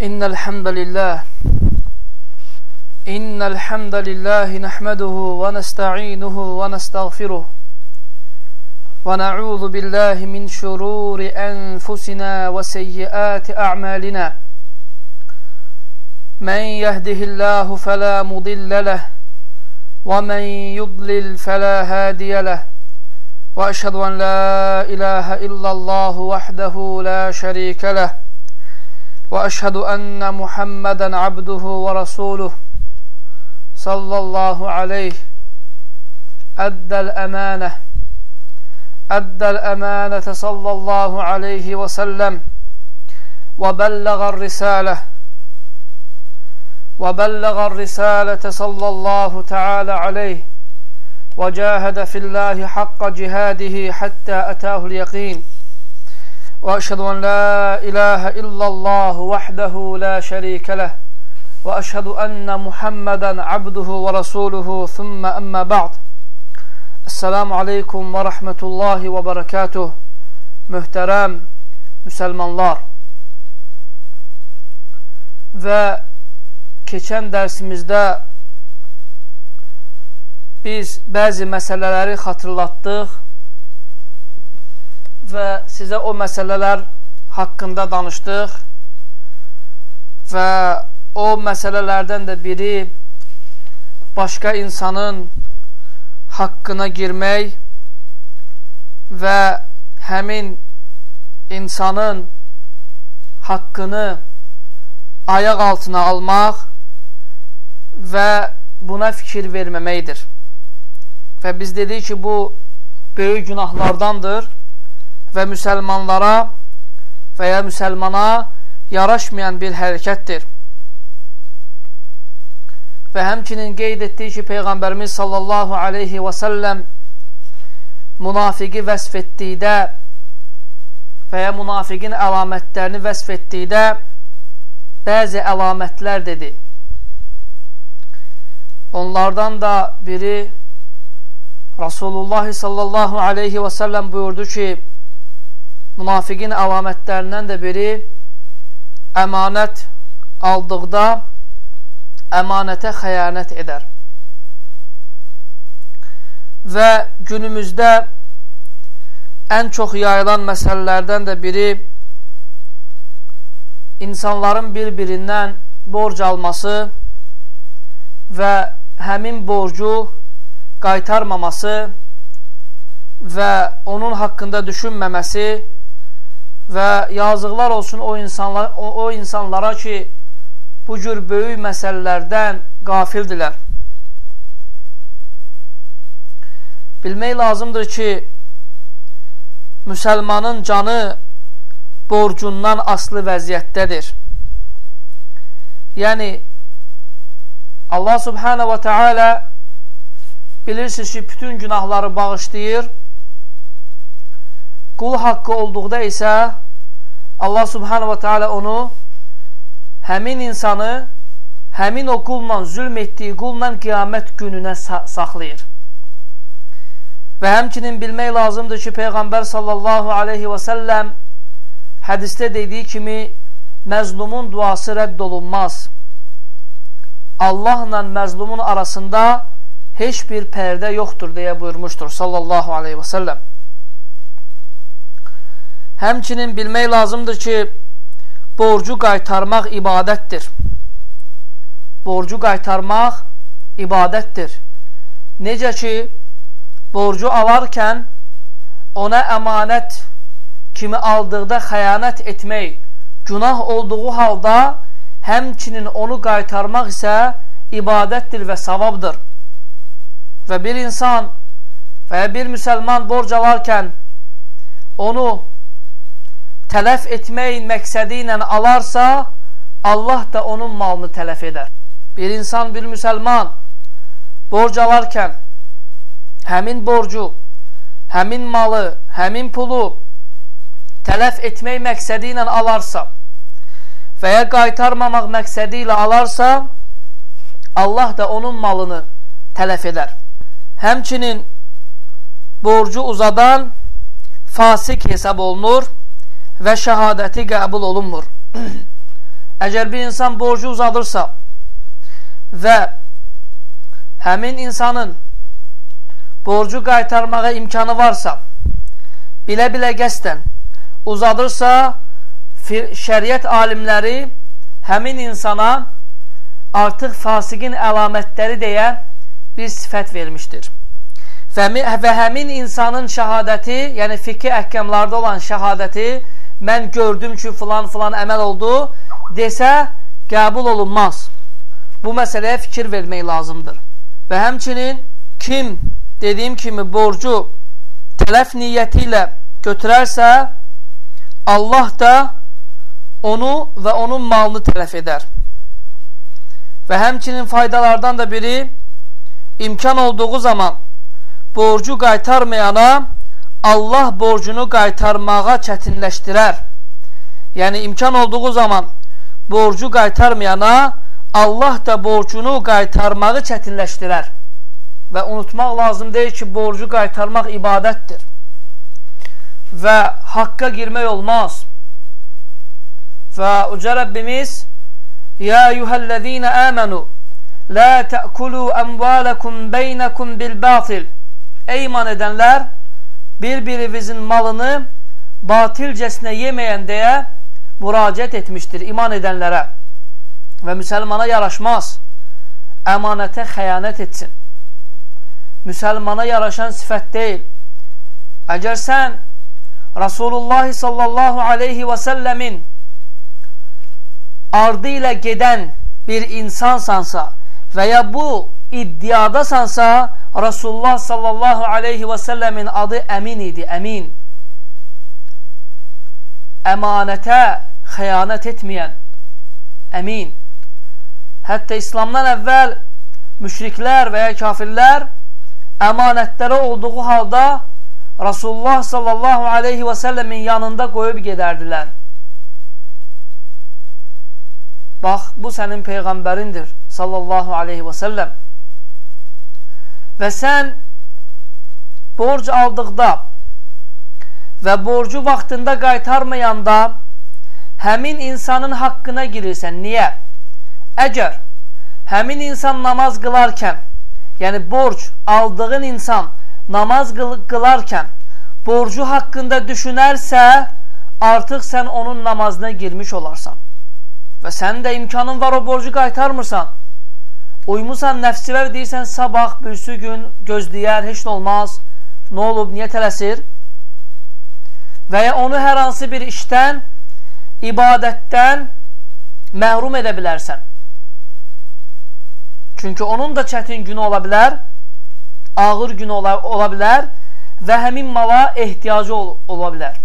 إن الحمد لله نحمده ونستعينه ونستغفره ونعوذ بالله من شرور أنفسنا وسيئات أعمالنا من يهده الله فلا مضل له ومن يضلل فلا هادي له وأشهد أن لا إله إلا الله وحده لا شريك له وأشهد أن محمدا عبده ورسوله صلى الله عليه أدى الأمانة صلى الله عليه وسلم وبلغ الرسالة صلى الله تعالى عليه وجاهد في الله حق جهاده حتى أتاه اليقين وأشهد أن لا إله إلا الله وحده لا شريك له وأشهد أن محمدا عبده ورسوله ثم أما بعد Esselamu Aleyküm ve Rahmetullahi ve Berekatuh. Mühterem Müslümanlar. Ve keçən dərsimizdə biz bəzi məsələləri xatırlatdıq və sizə o məsələlər haqqında danışdıq və o məsələlərdən də biri başqa insanın haqqına girmək və həmin insanın haqqını ayaq altına almaq və buna fikir verməməkdir. Və biz dedik ki, bu böyük günahlardandır və müsəlmanlara və ya müsəlmana yaraşmayan bir hərəkətdir. Və həmçinin qeyd etdik ki, Peyğəmbərimiz sallallahu aleyhi və səlləm münafiqi vəsf etdikdə və ya münafiqin əlamətlərini vəsf etdikdə bəzi əlamətlər dedi. Onlardan da biri Rasulullah sallallahu aleyhi və səlləm buyurdu ki, münafiqin əlamətlərindən də biri əmanət aldıqda əmanətə xəyanət edər. Və günümüzdə ən çox yayılan məsələlərdən də biri insanların bir-birindən borc alması və həmin borcu qaytarmaması və onun haqqında düşünməməsi və yazıqlar olsun o insanlara ki, bu cür böyük məsələlərdən qafildilər. Bilmək lazımdır ki, müsəlmanın canı borcundan aslı vəziyyətdədir. Yəni, Allah subhanahu wa ta'ala bilirsiniz ki, bütün günahları bağışlayır. Qul haqqı olduqda isə Allah subhanahu wa ta'ala onu həmin insanı, həmin o qulla, zülm etdiyi qulla qiyamət gününə saxlayır. Və həmçinin bilmək lazımdır ki, Peyğəmbər sallallahu aleyhi və səlləm hədisdə dediyi kimi, məzlumun duası rədd olunmaz. Allahla məzlumun arasında heç bir pərdə yoxdur deyə buyurmuşdur sallallahu aleyhi və səlləm. Həmçinin bilmək lazımdır ki, borcu qaytarmaq ibadətdir. Borcu qaytarmaq ibadətdir. Necə ki, borcu alarkən ona əmanət kimi aldıqda xəyanət etmək günah olduğu halda həmçinin onu qaytarmaq isə ibadətdir və savabdır. Və bir insan və bir müsəlman borc alarkən onu tələf etmək məqsədi ilə alarsa, Allah da onun malını tələf edər. Bir insan, bir müsəlman borc alarkən həmin borcu, həmin malı, həmin pulu tələf etmək məqsədi ilə alarsa və ya qaytarmamaq məqsədi ilə alarsa, Allah da onun malını tələf edər. Həmçinin borcu uzadan fasik hesab olunur və şəhadəti qəbul olunmur. Əgər bir insan borcu uzadırsa və həmin insanın borcu qaytarmağa imkanı varsa, bilə-bilə qəsdən uzadırsa, şəriət alimləri həmin insana artıq fasiqin əlamətləri deyə bir sifət vermişdir. Və həmin insanın şəhadəti, yəni fiqhi əhkamlarda olan şəhadəti, mən gördüm ki, filan əməl oldu, desə qəbul olunmaz. Bu məsələyə fikir vermək lazımdır. Və həmçinin kim, dediyim kimi, borcu tələf niyyəti ilə götürərsə, Allah da onu və onun malını tələf edər. Və həmçinin faydalardan da biri, imkan olduğu zaman borcu qaytarmayana Allah borcunu qaytarmağa çətinləşdirər. Yəni, imkan olduğu zaman borcu qaytarmayana Allah da borcunu qaytarmağı çətinləşdirər. Və unutmaq lazım deyil ki, borcu qaytarmaq ibadətdir. Və haqqa girmək olmaz. Və Uca Rəbbimiz Ya eyyuhəl-ləzīnə əmənu La tə'kulu əmvələkum beynəkum bil-batil Ey iman edənlər, bir-birinizin malını batilcəsinə yeməyən deyə müraciət etmişdir iman edənlərə. Və müsəlmana yaraşmaz, əmanətə xəyanət etsin. Müsəlmana yaraşan sifət deyil. Əgər sən Rasulullah sallallahu aleyhi və səlləmin ardı ilə gedən bir insansansa və ya bu iddiadasansa, Rasulullah sallallahu aleyhi və səlləmin adı əmin idi, əmin. Əmanətə xəyanət etməyən, əmin. Hətta İslamdan əvvəl müşriklər və ya kafirlər əmanətləri olduğu halda Rasulullah sallallahu aleyhi və səlləmin yanında qoyub gedərdilər. Bax, bu sənin peyğəmbərindir sallallahu aleyhi və səlləm. Və sən borc aldıqda və borcu vaxtında qaytarmayanda həmin insanın haqqına girirsən. Niyə? Əgər həmin insan namaz qılarkən, yəni borc aldığın insan namaz qılarkən borcu haqqında düşünərsə, artıq sən onun namazına girmiş olarsan. Və sənin də imkanın var, o borcu qaytarmırsan. Uymusan nəfsivə və deyirsən, sabah, bürsü gün gözləyər, heç nə olmaz. Nə olub, niyə tələsir? Və ya onu hər hansı bir işdən, ibadətdən məhrum edə bilərsən. Çünki onun da çətin günü ola bilər, ağır günü ola bilər və həmin mala ehtiyacı ola bilər.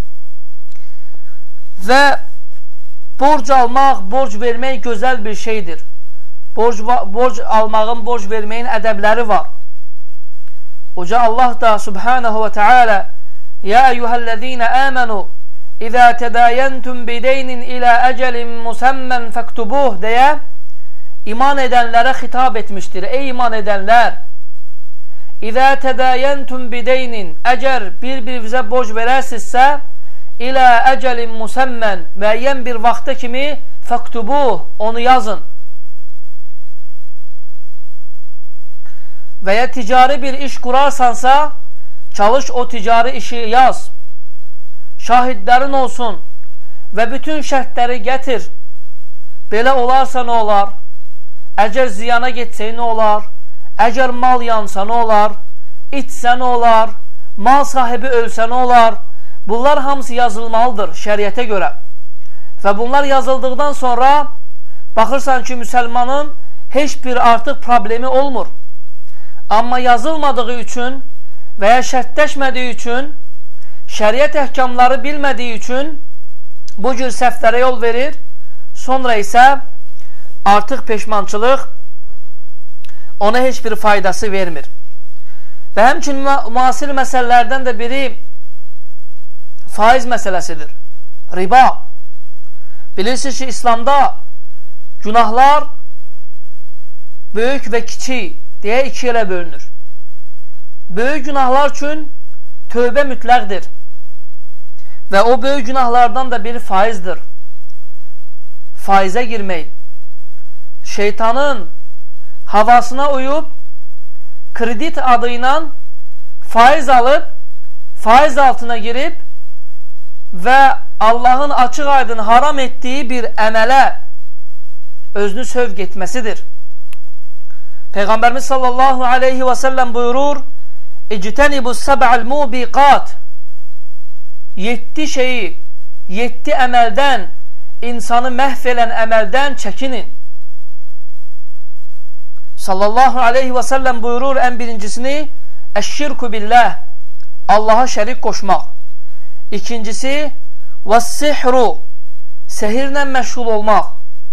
Və borc almaq, borc vermək gözəl bir şeydir. Borc almağın, borc verməyin ədəbləri var. Uca Allah da subhanahu və teala Ya eyyuhəl-ləzīnə əmənu İzə tədəyəntum bideynin ilə əcəlin musəmmən fəktubuh deyə iman edənlərə xitab etmişdir. Ey iman edənlər, İzə tədəyəntum bideynin, əgər bir-birinizə borc verərsinizsə, ilə əcəlin musəmmən, müəyyən bir vaxta kimi fəktubuh, onu yazın. Və ya ticari bir iş qurarsansa, çalış o ticari işi yaz. Şahidlərin olsun və bütün şərtləri gətir. Belə olarsa nə olar? Əgər ziyana getsək nə olar? Əgər mal yansa nə olar? İtsə nə olar? Mal sahibi ölsə nə olar? Bunlar hamısı yazılmalıdır şəriətə görə. Və bunlar yazıldıqdan sonra baxırsan ki, müsəlmanın heç bir artıq problemi olmur. Amma yazılmadığı üçün və ya şərtləşmədiyi üçün, şəriət əhkamları bilmədiyi üçün bu cür səhvlərə yol verir, sonra isə artıq peşmançılıq ona heç bir faydası vermir. Və həmçinin müasir məsələlərdən də biri faiz məsələsidir. Riba. Bilirsiniz ki, İslamda günahlar böyük və kiçik deyə iki yerə bölünür. Böyük günahlar üçün tövbə mütləqdir. Və o böyük günahlardan da biri faizdir. faizə girmək, şeytanın havasına uyub, kredit adı ilə faiz alıb, faiz altına girib və Allahın açıq aydın haram etdiyi bir əmələ özünü sövq etməsidir. Peyğəmbərimiz sallallahu aleyhi və səlləm buyurur, İctənibus səb'al mubiqat, 7 şeyi, 7 əməldən, insanı məhv elən əməldən çəkinin. Sallallahu aleyhi və səlləm buyurur ən birincisini, Əşşirku billah, Allaha şərik qoşmaq. İkincisi, vəs-sihru, sehirlə məşğul olmaq.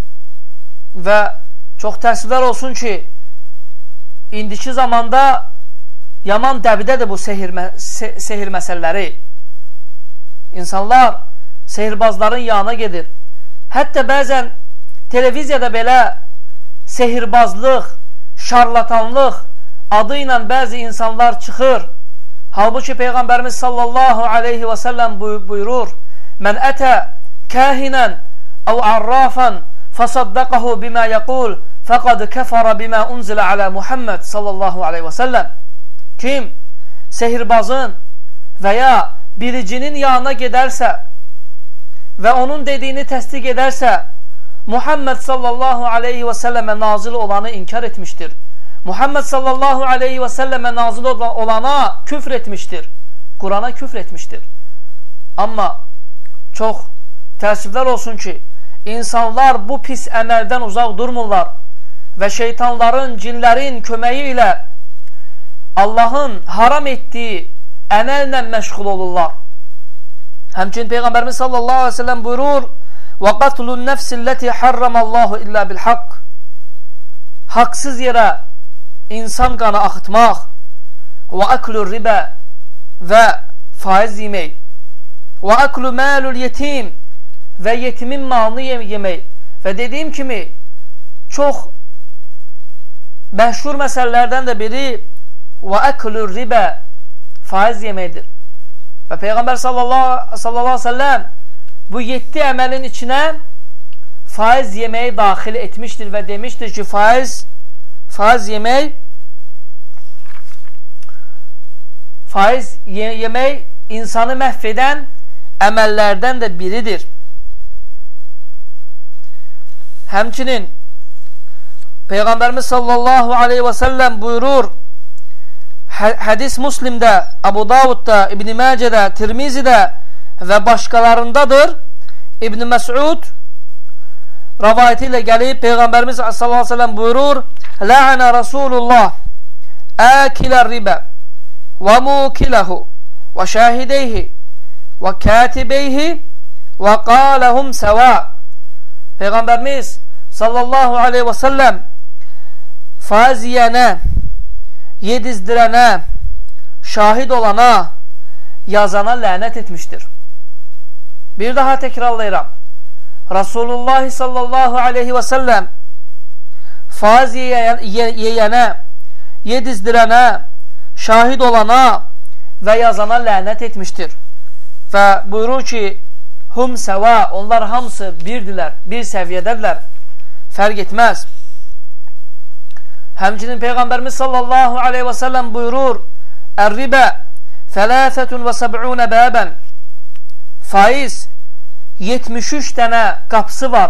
Və çox təəssüflər olsun ki, indiki zamanda yaman dəbdədir bu sehir məsələləri. İnsanlar sehirbazların yanına gedir. Hətta bəzən televiziyada belə sehirbazlıq, şarlatanlıq adı ilə bəzi insanlar çıxır. Halbuki Peyğəmbərimiz sallallahu aleyhi və səlləm buyurur, Mən ətə kəhinən əv arrafan fəsaddaqahu bimə yəqul fəqad kəfərə bimə unzilə alə Muhammed sallallahu aleyhi və səlləm. Kim sehirbazın və ya bilicinin yanına gedərsə və onun dediyini təsdiq edərsə, Muhammed sallallahu aleyhi və səlləmə nazil olanı inkar etmişdir. Muhammed sallallahu aleyhi və səlləmə nazil olana küfr etmişdir. Qurana küfr etmişdir. Amma çox təəssüflər olsun ki, insanlar bu pis əməldən uzaq durmurlar və şeytanların, cinlərin köməyi ilə Allahın haram etdiyi əməllə məşğul olurlar. Həmçinin Peyğəmbərimiz sallallahu aleyhi və səlləm buyurur, وَقَتْلُ النَّفْسِ الَّتِي حَرَّمَ اللّٰهُ إِلَّا بِالْحَقِّ, haqsız yerə insan qanı axıtmaq, وَأَكْلُ الرِّبَى, və faiz yemək, وَأَكْلُ مَالُ الْيَتِيمِ, və yetimin malını yemək. Və dediyim kimi, çox məşhur məsələlərdən də biri وَأَكْلُ الرِّبَى, faiz yeməkdir. Və Peyğəmbər sallallahu aleyhi və səlləm bu 7 əməlin içinə faiz yeməyi daxil etmişdir və demişdir ki, faiz yemək insanı məhv edən əməllərdən də biridir. Həmçinin Peyğəmbərimiz sallallahu aleyhi və səlləm buyurur, hədis Müslimdə, Abu Davudda, İbn-i Məcədə, Tirmizidə və başqalarındadır. İbn-i Məsud rəvayəti ilə gəlib, Peyğəmbərimiz sallallahu aleyhi və səlləm buyurur, Lə'ənə Rasulullah əkilə ribə və mukiləhu və şəhideyhi və kətibeyhi və qaləhum səvə. Peyğəmbərimiz sallallahu aleyhi və səlləm faiz yiyənə, yedizdirənə, şahid olana, yazana lənət etmişdir. Bir daha təkrarlayıram. Rasulullah sallallahu aleyhi və səlləm faiz yiyənə, yedizdirənə, şahid olana və yazana lənət etmişdir. Və buyurur ki, hum səva, onlar hamısı birdirlər, bir səviyyədədirlər, fərq etməz. Həmçinin Peyğəmbərimiz sallallahu aleyhi və səlləm buyurur, Ər-ribə thəlâfətun və səb'unə bəbən, faiz 73 dənə qapısı var.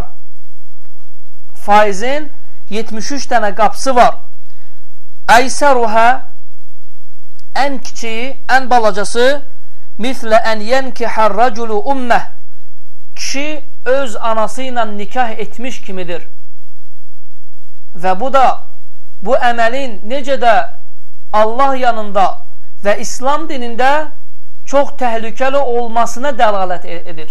Faizin 73 dənə qapısı var. Əysəruhə, ən kiçiyi, ən balacası, mithlə ən yənkihər rəculu umməh, kişi öz anası ilə nikah etmiş kimidir. Və bu da bu əməlin necə də Allah yanında və İslam dinində çox təhlükəli olmasına dəlalət edir.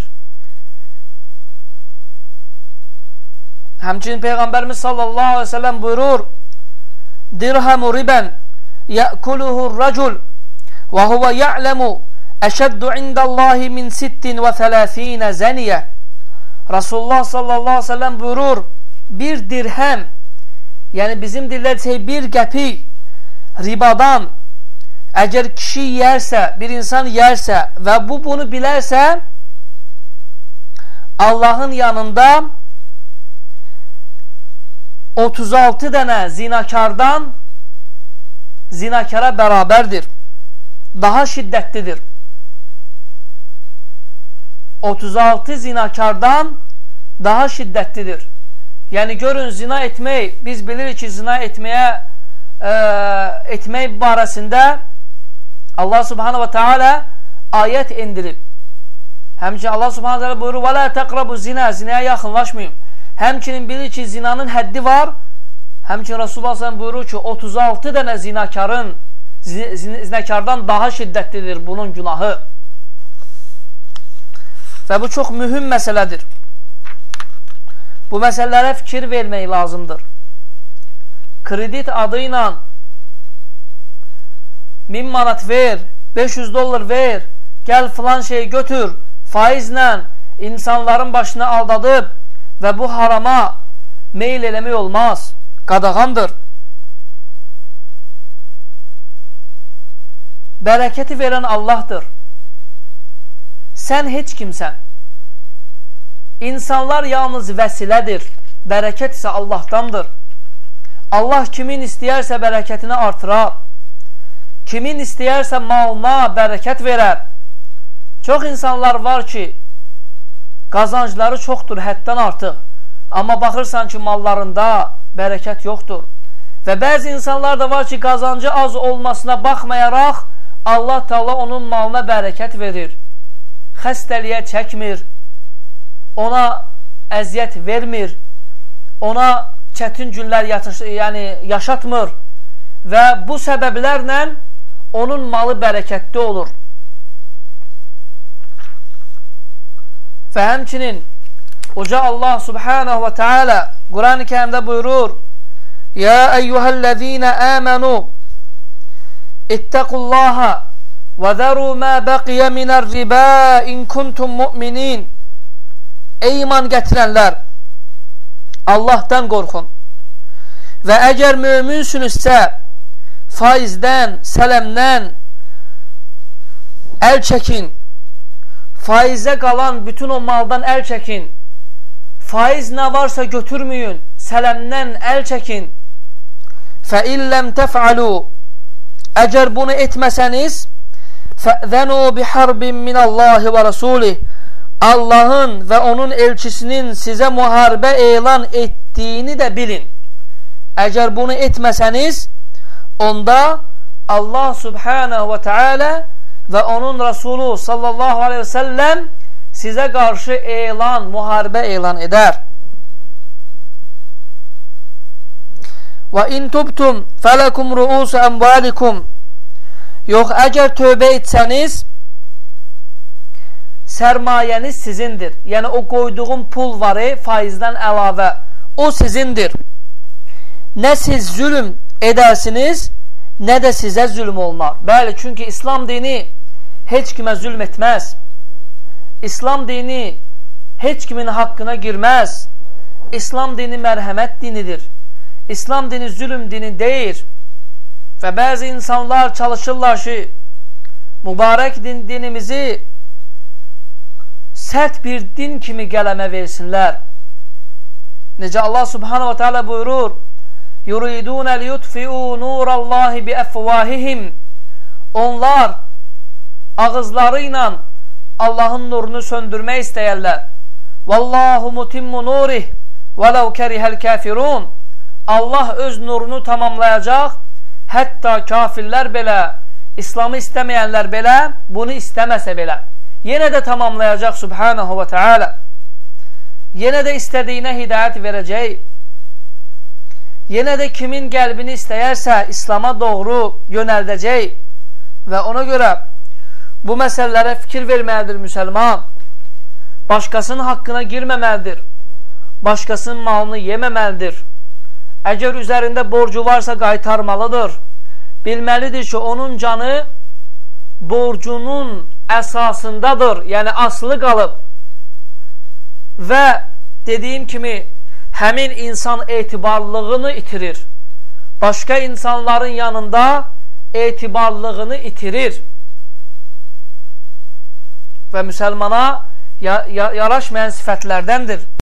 Həmçinin Peyğəmbərimiz sallallahu aleyhi ve sellem buyurur, dirhamu ribən yə'kuluhur racul və huvə ya'ləmu əşəddu indallahi min 36 zəniyə. Rasulullah sallallahu aleyhi ve sellem buyurur, bir dirhəm, yəni bizim dillər bir qəpik ribadan əgər kişi yersə, bir insan yersə və bunu bilərsə, Allahın yanında 36 dənə zinakardan zinakara bərabərdir. Daha şiddətlidir. 36 zinakardan daha şiddətlidir. Yəni görün, zina etmək, biz bilirik ki, zina etmək barəsində Allah subhanahu wa ta'ala ayət indirib. Həmçinin Allah subhanahu wa ta'ala buyurur: "Və la taqrabu zina", zinaya yaxınlaşmayın. Həmçinin bilir ki, zinanın həddi var. Həmçinin Rasulullah sallallahu buyurur ki, 36 dənə zinakardan daha şiddətlidir bunun günahı. Və bu çox mühüm məsələdir. Bu məsələlərə fikir vermək lazımdır. Kredit adı ilə 1000 manat ver, 500 dollar ver, gəl filan şeyi götür, faizlə insanların başını aldadıb və bu harama meyil eləmək olmaz. Qadağandır. Bərəkəti verən Allahdır. Sən heç kimsən. İnsanlar yalnız vəsilədir. Bərəkət isə Allahdandır. Allah kimin istəyərsə bərəkətini artırar. Kimin istəyərsə malına bərəkət verər. Çox insanlar var ki, qazancları çoxdur, həddən artıq. Amma baxırsan ki, mallarında bərəkət yoxdur. Və bəzi insanlar da var ki, qazancı az olmasına baxmayaraq, Allah Teala onun malına bərəkət verir. Xəstəliyə çəkmir, ona əziyyət vermir, ona çətin günlər yaşatmır və bu səbəblərlə onun malı bərəkətli olur. Və həmçinin Uca Allah subhanahu wa ta'ala Quran-ı Kərimdə buyurur: "Ya eyyuhellezine amenu ittaqullaha ve zaru ma baqiya minar riba in kuntum mu'minin." Ey iman gətirənlər, Allahdan qorxun və əgər möminsünüzsə faizdən, sələmdən əl çəkin. Faizə qalan bütün o maldan əl çəkin. Faiz nə varsa götürməyin, sələmdən əl çəkin. فَإِنْ لَمْ تَفْعَلُوا Əgər bunu etməsəniz, فَأْذَنُوا بِحَرْبٍ مِنَ اللّٰهِ وَرَسُولِهِ Allahın və onun elçisinin sizə müharibə elan etdiyini də bilin. Əgər bunu etməsəniz, onda Allah subhanahu wa ta'ala və onun Resulü sallallahu aleyhi ve sellem sizə qarşı müharibə elan edər. وَاِنْ تُبْتُمْ فَلَكُمْ رُؤُسُ أَمْوَالِكُمْ Yox, əgər tövbə etsəniz, sərmayəniz sizindir. Yəni, o qoyduğun pul varı, faizdən əlavə, o sizindir. Nə siz zülm edərsiniz, nə də sizə zülm olmaz. Bəli, çünki İslam dini heç kimə zülm etməz. İslam dini heç kimin haqqına girməz. İslam dini mərhəmət dinidir. İslam dini zülm dini deyil. Və bəzi insanlar çalışırlar ki, mübarək dinimizi sərt bir din kimi qələmə versinlər. Necə Allah subhanahu wa ta'ala buyurur: يُرِيدُونَ لِيُطْفِئُوا نُورَ اللّٰهِ بِأَفْوَاهِهِمْ Onlar ağızları ilə Allahın nurunu söndürmək istəyərlər. وَاللّٰهُ مُتِمُّ نُورِهِ وَلَوْ كَرِهَ الْكَافِرُونَ Allah öz nurunu tamamlayacaq, hətta kafirlər belə, İslamı istəməyənlər belə, bunu istəməsə belə. Yenə də tamamlayacaq subhanahu wa ta'ala. Yenə də istədiyinə hidayət verəcək. Yenə də kimin qəlbini istəyərsə İslama doğru yönəldəcək. Və ona görə bu məsələlərə fikir verməlidir müsəlman. Başqasının haqqına girməməlidir. Başqasının malını yeməməlidir. Əgər üzərində borcu varsa qaytarmalıdır. Bilməlidir ki, onun canı borcunun əsasındadır, yəni asılı qalıb. Və dediyim kimi, həmin insan etibarlılığını itirir. Başqa insanların yanında etibarlılığını itirir. Və müsəlmana yaraşmayan sifətlərdəndir.